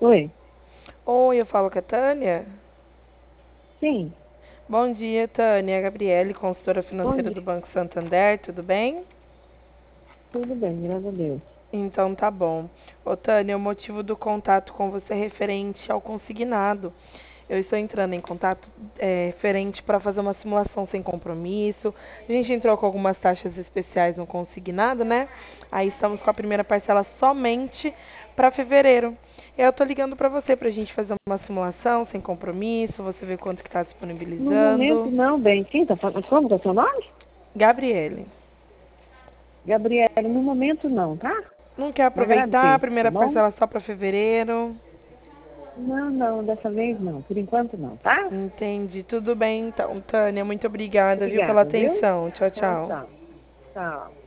Oi, Oi, eu falo com a Tânia. sim, Bom dia, Tânia. Gabriele, consultora bom financeira do dia. Banco Santander, tudo bem? Tudo bem, graças a Deus. Então tá bom. Ô, Tânia, o motivo do contato com você é referente ao consignado. Eu estou entrando em contato referente para fazer uma simulação sem compromisso. A gente entrou com algumas taxas especiais no consignado, né? Aí estamos com a primeira parcela somente para fevereiro. Eu tô ligando para você para a gente fazer uma simulação sem compromisso, você vê quanto que está No momento, disponibilizando. não, bem. Quem tá falando? Como tá seu nome? Gabriele, Gabriela, no momento não, tá? não quer Eu aproveitar a agradeço, tá primeira bom? parcela só para fevereiro? Não, não, dessa vez não. Por enquanto não, tá? Entendi. Tudo bem então, Tânia. Muito obrigada, viu, pela Obrigada, viu? atenção. Tchau, Tchau, tchau. tchau. Tchau.